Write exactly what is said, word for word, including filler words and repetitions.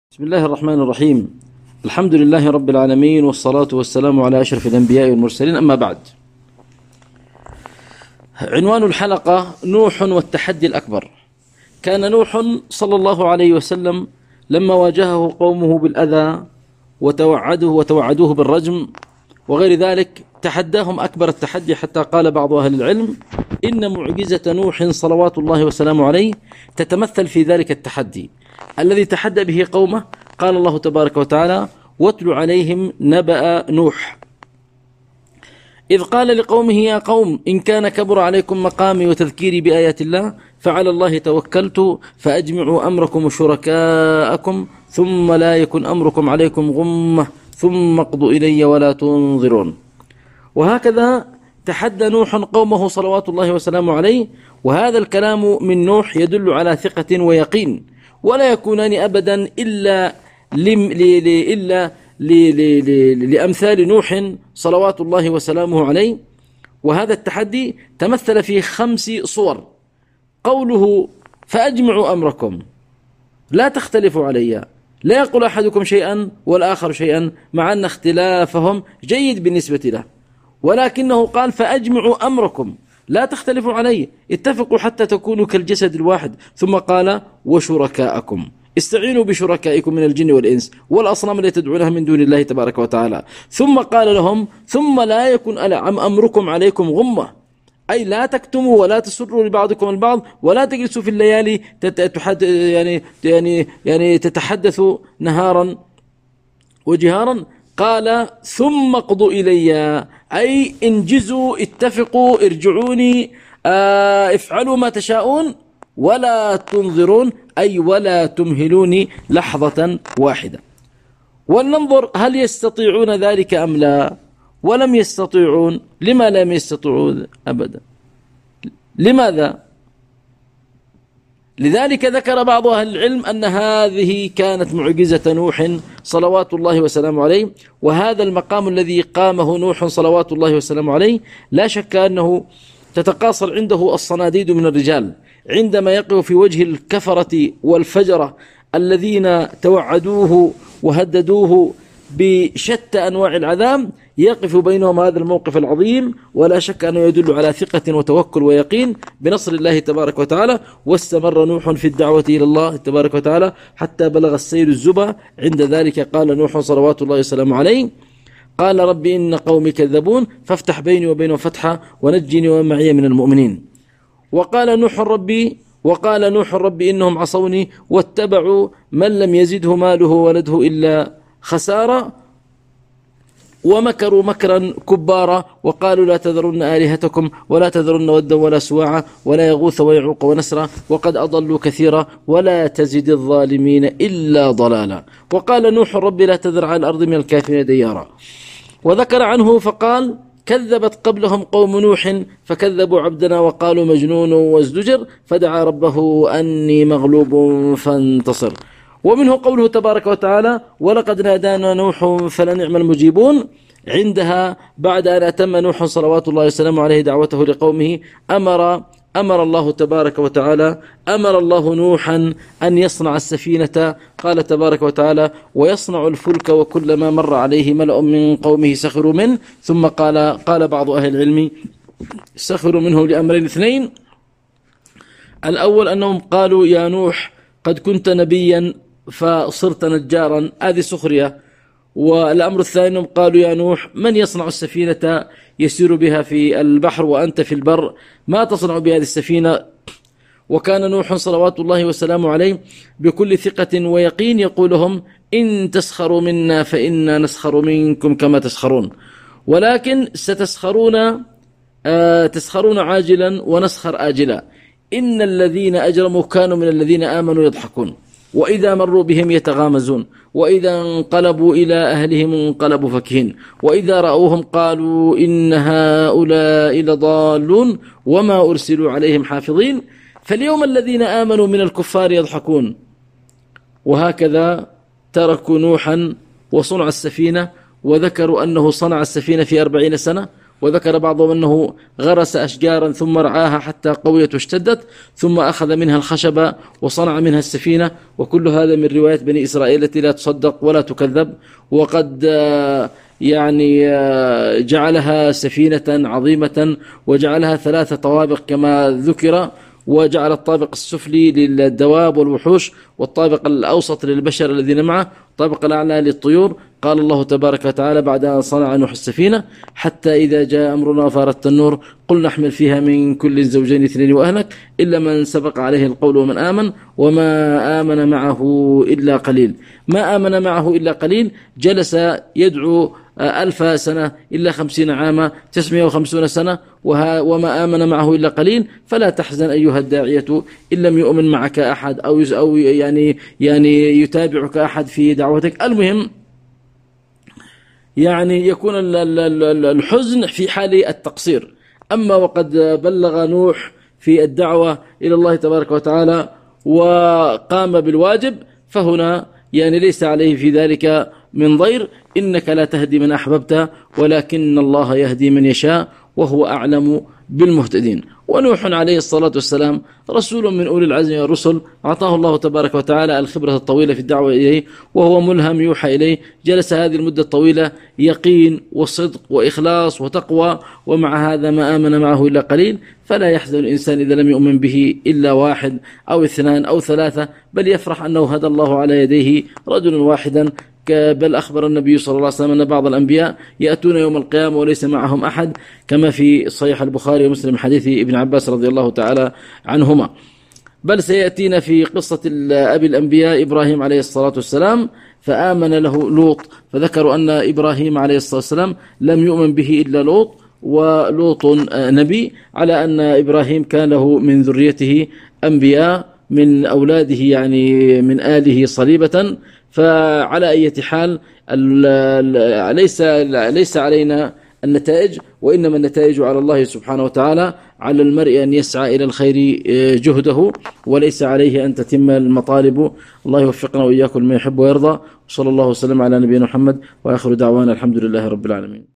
بسم الله الرحمن الرحيم. الحمد لله رب العالمين، والصلاة والسلام على أشرف الأنبياء والمرسلين، أما بعد. عنوان الحلقة: نوح والتحدي الأكبر. كان نوح صلى الله عليه وسلم لما واجهه قومه بالأذى وتوعدوه وتوعدوه بالرجم وغير ذلك تحداهم أكبر التحدي، حتى قال بعض أهل العلم إن معجزة نوح صلوات الله وسلامه عليه تتمثل في ذلك التحدي الذي تحدى به قومه. قال الله تبارك وتعالى: واتل عليهم نبأ نوح إذ قال لقومه يا قوم إن كان كبر عليكم مقامي وتذكيري بآيات الله فعلى الله توكلت فأجمعوا أمركم وشركاءكم ثم لا يكن أمركم عليكم غمة ثم اقضوا إلي ولا تنظرون. وهكذا تحدى نوح قومه صلوات الله وسلامه عليه، وهذا الكلام من نوح يدل على ثقة ويقين، ولا يكونان أبدا إلا لم ل إلا لأمثال نوح صلوات الله وسلامه عليه. وهذا التحدي تمثل في خمس صور: قوله فأجمعوا أمركم، لا تختلفوا علي، لا يقول أحدكم شيئا والآخر شيئا، مع أن اختلافهم جيد بالنسبة له، ولكنه قال فأجمعوا أمركم، لا تختلفوا علي، اتفقوا حتى تكونوا كالجسد الواحد. ثم قال وشركاءكم، استعينوا بشركائكم من الجن والإنس والأصنام التي تدعونها من دون الله تبارك وتعالى. ثم قال لهم ثم لا يكن أمركم عليكم غمة، أي لا تكتموا ولا تسروا لبعضكم البعض، ولا تجلسوا في الليالي يعني يعني يعني تتحدثوا نهارا وجهارا. قال ثم اقضوا إلي، أي انجزوا، اتفقوا، ارجعوني، اه افعلوا ما تشاءون ولا تنظرون، أي ولا تمهلوني لحظة واحدة. ولننظر هل يستطيعون ذلك أم لا. ولم يستطيعون. لما لم يستطيعون أبدا؟ لماذا؟ لذلك ذكر بعض أهل العلم أن هذه كانت معجزة نوح صلوات الله وسلامه عليه، وهذا المقام الذي قامه نوح صلوات الله وسلامه عليه لا شك أنه تتقاصر عنده الصناديد من الرجال عندما يقف في وجه الكفرة والفجرة الذين توعدوه وهددوه بشتى أنواع العذاب، يقف بينهم هذا الموقف العظيم، ولا شك أنه يدل على ثقة وتوكل ويقين بنصر الله تبارك وتعالى. واستمر نوح في الدعوة إلى الله تبارك وتعالى حتى بلغ السيل الزبا. عند ذلك قال نوح صلوات الله وسلامه عليه: قال رب إن قومي كذبون فافتح بيني وبينهم فتحا ونجني ومن معي من المؤمنين. وقال نوح ربي وقال نوح ربي إنهم عصوني واتبعوا من لم يزده ماله ولده إلا خسارة ومكروا مكرا كبارا وقالوا لا تذرن آلهتكم ولا تذرن ودا ولا سواعا ولا يغوث ويعوق ونسرا وقد أضلوا كثيرا ولا تزد الظالمين إلا ضلالا. وقال نوح ربي لا تذر على الأرض من الكافرين ديارا. وذكر عنه فقال: كذبت قبلهم قوم نوح فكذبوا عبدنا وقالوا مجنون وازدجر فدعا ربه أني مغلوب فانتصر. ومنه قوله تبارك وتعالى: ولقد نادانا نوح فلنعم المجيبون. عندها بعد أن أتم نوح صلوات الله وسلامه عليه دعوته لقومه أمر أمر الله تبارك وتعالى أمر الله نوحا أن يصنع السفينة. قال تبارك وتعالى: ويصنع الفلك وكلما مر عليه ملأ من قومه سخروا منه. ثم قال قال بعض أهل العلم سخروا منه لأمرين اثنين: الأول أنهم قالوا يا نوح قد كنت نبيا فصرت نجارا، هذه سخرية. والأمر الثاني أنهم قالوا يا نوح من يصنع السفينة يسير بها في البحر وأنت في البر، ما تصنع بهذه السفينة؟ وكان نوح صلوات الله وسلامه عليه بكل ثقة ويقين يقول لهم: إن تسخروا منا فإنا نسخر منكم كما تسخرون، ولكن ستسخرون آه تسخرون عاجلا ونسخر آجلا. إن الذين أجرموا كانوا من الذين آمنوا يضحكون وإذا مروا بهم يتغامزون وإذا انقلبوا إلى أهلهم انقلبوا فكهين وإذا رأوهم قالوا إن هؤلاء لضالون وما أرسلوا عليهم حافظين. فاليوم الذين آمنوا من الكفار يضحكون. وهكذا تركوا نوحا وصنع السفينة، وذكروا أنه صنع السفينة في أربعين سنة وذكر بعضهم أنه غرس أشجارا ثم رعاها حتى قويت واشتدت ثم أخذ منها الخشب وصنع منها السفينة. وكل هذا من رواية بني إسرائيل التي لا تصدق ولا تكذب. وقد يعني جعلها سفينة عظيمة وجعلها ثلاث طوابق كما ذكر، وجعل الطابق السفلي للدواب والوحوش والطابق الأوسط للبشر الذين معه الطابق الأعلى للطيور. قال الله تبارك وتعالى بعد أن صنع نوح السفينة: حتى إذا جاء أمرنا وفارت النور قل نحمل فيها من كل زوجين اثنين وأهلك إلا من سبق عليه القول ومن آمن وما آمن معه إلا قليل. ما آمن معه إلا قليل جلس يدعو ألف سنة إلا خمسين عاما تسعمائة وخمسين سنة وما آمن معه إلا قليل. فلا تحزن أيها الداعية إن لم يؤمن معك أحد أو أو يعني يعني يتابعك أحد في دعوتك. المهم يعني يكون الحزن في حال التقصير. أما وقد بلغ نوح في الدعوة إلى الله تبارك وتعالى وقام بالواجب فهنا يعني ليس عليه في ذلك من ضير. إنك لا تهدي من أحببت ولكن الله يهدي من يشاء وهو أعلم بالمهتدين. ونوح عليه الصلاة والسلام رسول من أولي العزم والرسل، أعطاه الله تبارك وتعالى الخبرة الطويلة في الدعوة إليه وهو ملهم يوحى إليه. جلس هذه المدة الطويلة يقين وصدق وإخلاص وتقوى، ومع هذا ما آمن معه إلا قليل. فلا يحزن الإنسان إذا لم يؤمن به إلا واحد أو اثنان أو ثلاثة، بل يفرح أنه هدى الله على يديه رجل واحدا. بل أخبر النبي صلى الله عليه وسلم أن بعض الأنبياء يأتون يوم القيامة وليس معهم أحد، كما في صحيح البخاري ومسلم حديث ابن عباس رضي الله تعالى عنهما. بل سيأتينا في قصة أبي الأنبياء إبراهيم عليه الصلاة والسلام فآمن له لوط، فذكروا أن إبراهيم عليه الصلاة والسلام لم يؤمن به إلا لوط، ولوط نبي، على أن إبراهيم كان له من ذريته أنبياء من أولاده يعني من آله صليبة. فعلى أي حال ليس ليس علينا النتائج، وإنما النتائج على الله سبحانه وتعالى. على المرء أن يسعى إلى الخير جهده وليس عليه أن تتم المطالب. الله يوفقنا وإياكم لما يحب ويرضى. وصلى الله وسلم على نبينا محمد وآخر دعوانا الحمد لله رب العالمين.